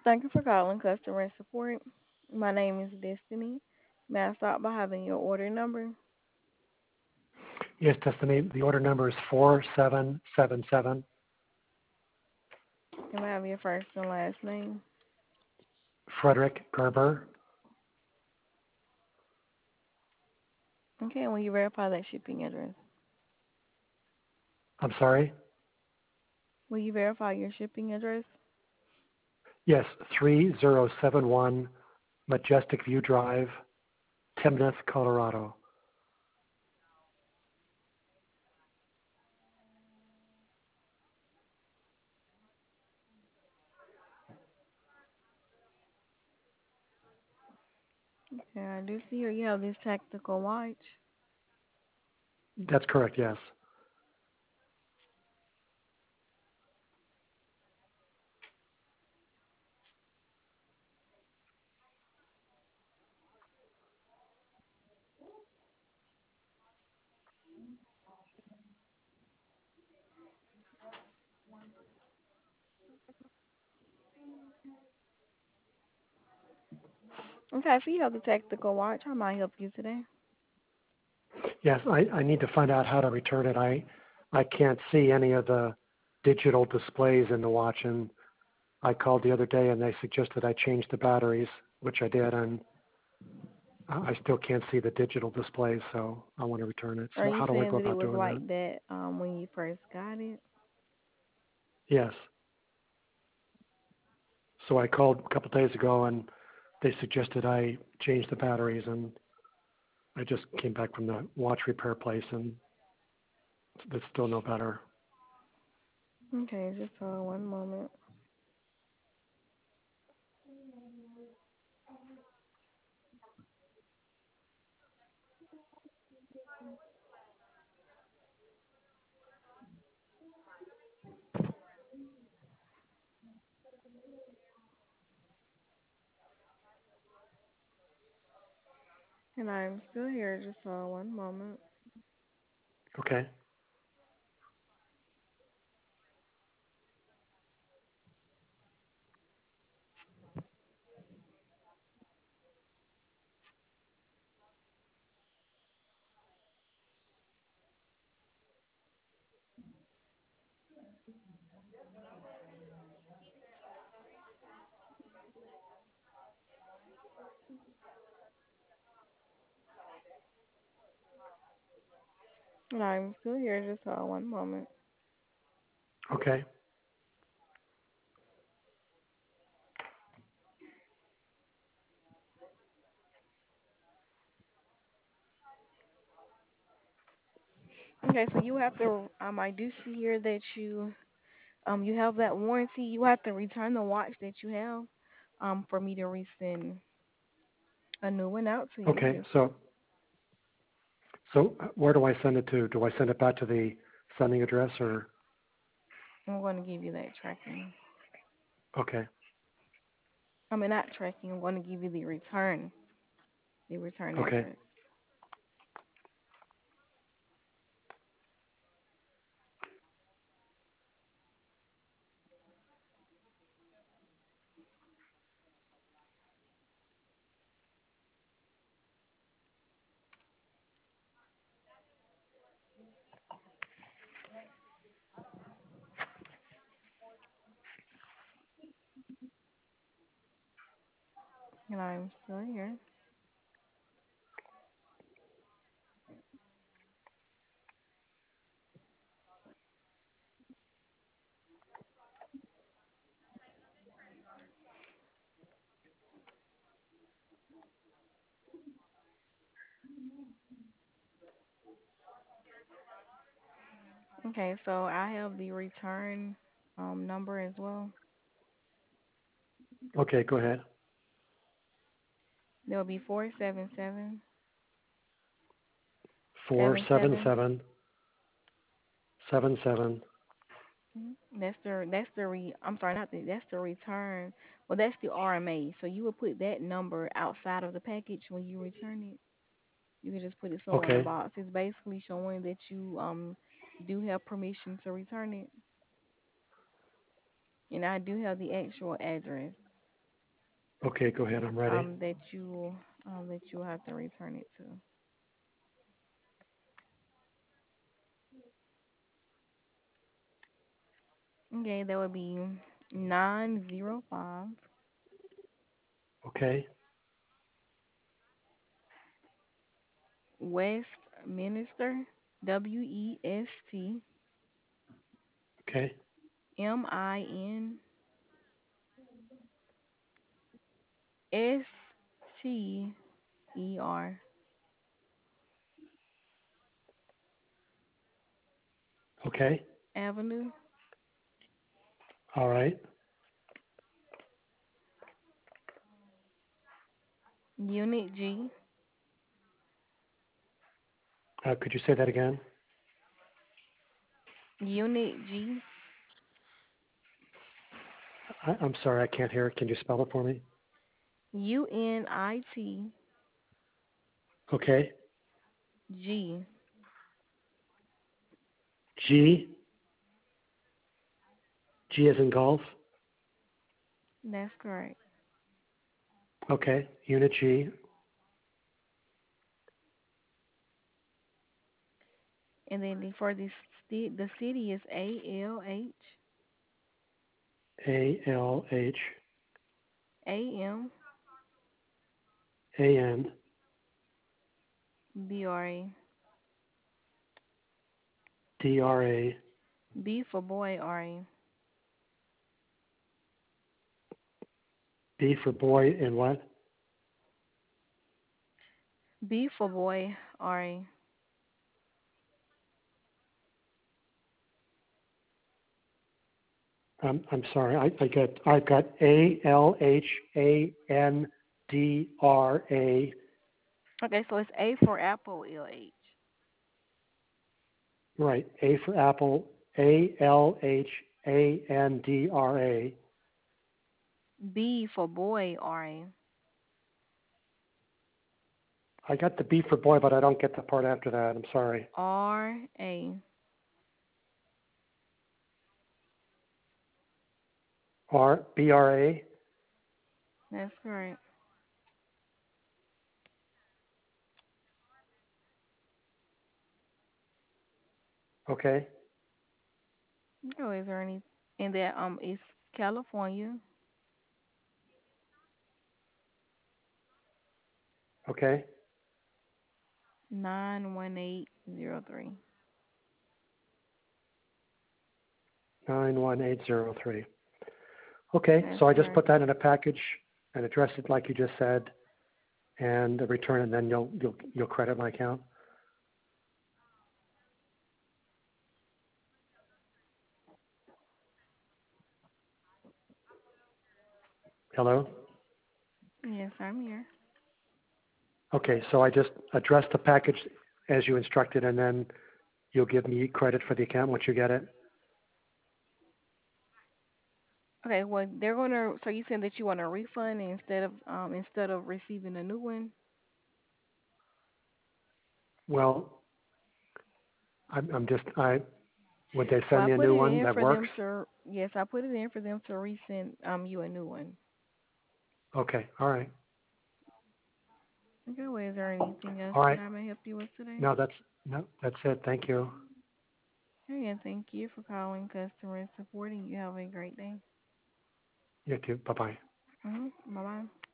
Thank you for calling customer support. My name is Destiny. May I start by having your order number? Yes, Destiny, the order number is 4777. Can I have your first and last name? Frederick Gerber. Okay, and will you verify that shipping address? I'm sorry? Will you verify your shipping address? Yes, 3071 Majestic View Drive, Timnath, Colorado. Okay, I do see here you have this tactical watch. That's correct, yes. Okay, so you have the tactical watch. How may I help you today? Yes, I need to find out how to return it. I can't see any of the digital displays in the watch, and I called the other day and they suggested I change the batteries, which I did, and I still can't see the digital displays, so I want to return it. Are So you how do I saying go that it about was doing that? like that when you first got it? Yes. So I called a couple days ago and they suggested I change the batteries, and I just came back from the watch repair place and it's still no better. Okay, just hold on one moment. And I'm still here. Just hold on one moment. Okay. And I'm still here. Just hold on one moment. Okay. Okay, so you have to. I do see here that you have that warranty. You have to return the watch that you have, for me to resend a new one out to you. Okay. Just So where do I send it to? Do I send it back to the sending address or? I'm going to give you that tracking. Okay. I mean, not tracking. I'm going to give you the return Okay. address. And I'm still here. Okay, so I have the return number as well. Okay. Go ahead. There will be 477 Four seven seven seven. seven seven seven. I'm sorry, not the that's the return. Well, that's the RMA. So you would put that number outside of the package when you return it. You can just put it somewhere in the Okay. box. It's basically showing that you do have permission to return it. And I do have the actual address. Okay, go ahead. I'm ready. That you have to return it to. Okay, that would be 905 Okay, Westminster, okay, Westminster okay. Avenue, All right. Unit G, Could you say that again? Unit G, I'm sorry, I can't hear it. Can you spell it for me? UNIT Okay. G. G. G as in golf. That's correct. Okay. Unit G. And then for the city is ALH ALAMBRA. AN DRA B for boy, RA. B for boy and what? B for boy, RA. I'm sorry. I've got ALHANDRA. Okay, so it's A for apple, LH. Right. A for apple. ALHANDRA. B for boy, RA. I got the B for boy, but I don't get the part after that. I'm sorry. RA. BRA. That's correct. Okay. Oh, is there any? And that is California, Okay. 91803. 91803. Okay. That's So I just correct. put that in a package and address it like you just said, and return it, and then you'll credit my account. Hello? Yes, I'm here. Okay, so I just address the package as you instructed, and then you'll give me credit for the account once you get it. Okay, well they're gonna. So you said that you want a refund instead of receiving a new one. Well, I'm just, would they Well, send I me a put new it one in that for works? them to. Yes, I put it in for them to resend you a new one. Okay, all right. Okay, well, is there anything else All that right. I may help you with today? No, that's it. Thank you. Okay, and thank you for calling customer support, and you have a great day. You too. Bye-bye. Bye bye.